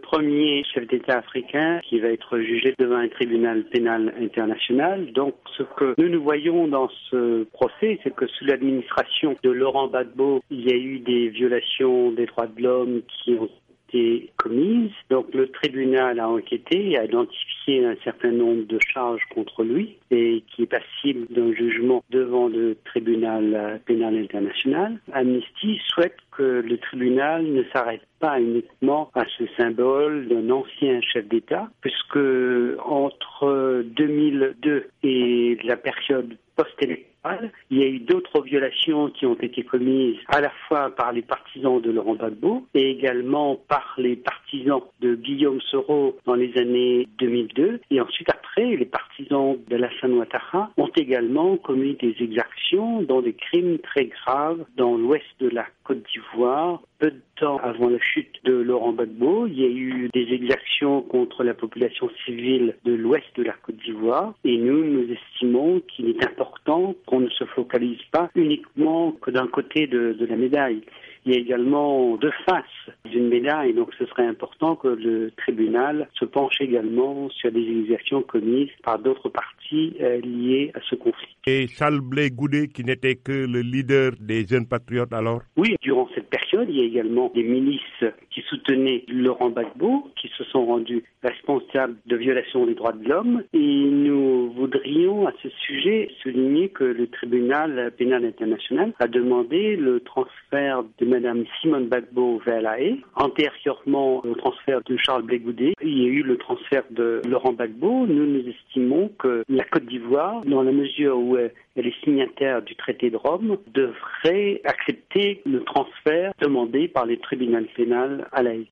premier chef d'État africain qui va être jugé devant un tribunal pénal international. Donc, ce que nous voyons dans ce procès, c'est que sous l'administration de Laurent Gbagbo, il y a eu des violations des droits de l'homme qui ont été commises. Donc le tribunal a enquêté et a identifié un certain nombre de charges contre lui et qui est passible d'un jugement devant le tribunal pénal international. Amnesty souhaite que le tribunal ne s'arrête pas uniquement à ce symbole d'un ancien chef d'État, puisque entre 2002 et la période post-électorale, il y a eu d'autres violations qui ont été commises à la fois par les partisans de Laurent Gbagbo et également par les partisans de Guillaume Soro dans les années 2002. Et ensuite, après, les partisans d'Alassane Ouattara ont également commis des exactions, dont des crimes très graves dans l'ouest de la Côte d'Ivoire. Peu de temps avant la chute de Laurent Gbagbo, il y a eu des exactions contre la population civile de l'ouest de la Côte d'Ivoire. Et nous estimons qu'il est important qu'on ne se focalise pas uniquement que d'un côté de la médaille. Il y a également deux faces d'une médaille, donc ce serait important que le tribunal se penche également sur des exactions commises par d'autres parties liées à ce conflit. Et Charles Blé Goudé, qui n'était que le leader des jeunes patriotes alors? Oui, durant cette période, il y a également des milices qui soutenaient Laurent Gbagbo, qui se sont rendus responsables de violations des droits de l'homme. Et nous voudrions à ce sujet souligner que le tribunal pénal international a demandé le transfert de Madame Simone Gbagbo vers La Haye. Antérieurement au transfert de Charles Blé Goudé, il y a eu le transfert de Laurent Gbagbo. Nous estimons que la Côte d'Ivoire, dans la mesure où elle est signataire du traité de Rome, devrait accepter le transfert demandé par les tribunaux pénals à La Haye.